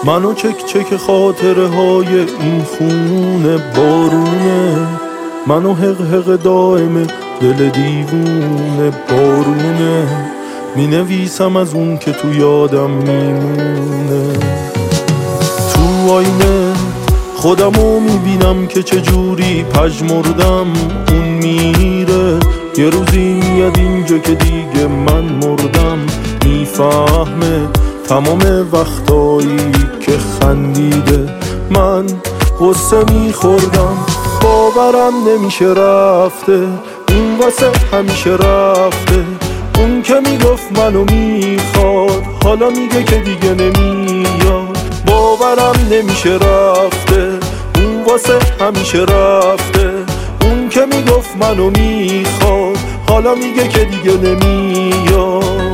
منو چک چک خاطره های این خونه بارونه، منو حق حق دائم دل دیوونه بارونه، می نویسم از اون که تو یادم میمونه. تو آینه خودمو میبینم که چجوری پژمردم، اون میره یه روزی میاد اینجا که دیگه من مردم، میفهمه تمام وقتایی که خندیده من غصه میخوردم. باورم نمیشه رفته اون واسه همیشه رفته، اون که میگفت منو میخواد حالا میگه که دیگه نمیاد. باورم نمیشه رفته اون واسه همیشه رفته، اون که میگفت منو میخواد حالا میگه که دیگه نمیاد.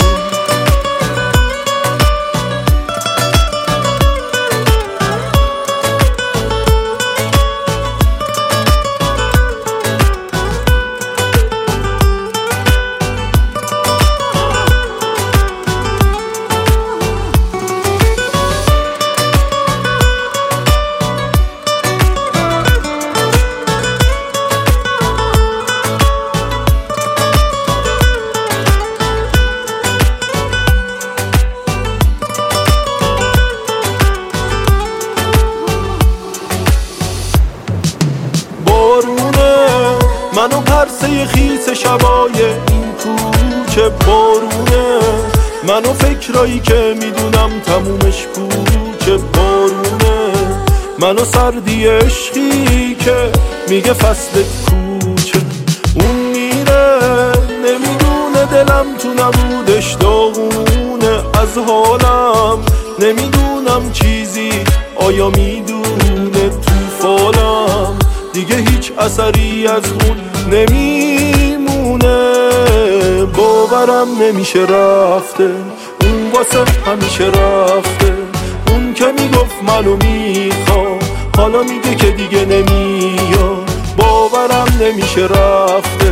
منو پرسه خیس شبای این کوچه بارونه، منو فکرایی که میدونم تمومش پوچه بارونه، منو سردی عشقی که میگه فصل کوچه. اون میره نمیدونه دلم تو نبودش داغونه از حالم، نمیدونم چیزی آیا میدونه تو فالم، دیگه هیچ اثری از اون نمیمونه. باورم نمیشه رفته اون واسه همیشه رفته، اون که میگفت منو میخواد حالا میگه که دیگه نمیاد. باورم نمیشه رفته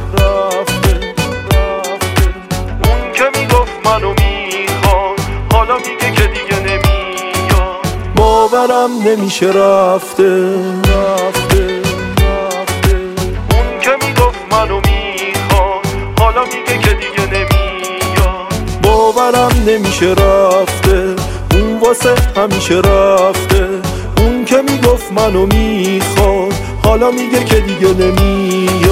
اون که میگفت منو میخواد حالا میگه که دیگه نمیاد. باورم نمیشه رفته منو میخواد حالا میگه که دیگه نمیاد. باورم نمیشه رفته اون واسه همیشه رفته، اون که میگفت منو میخواد حالا میگه که دیگه نمیاد.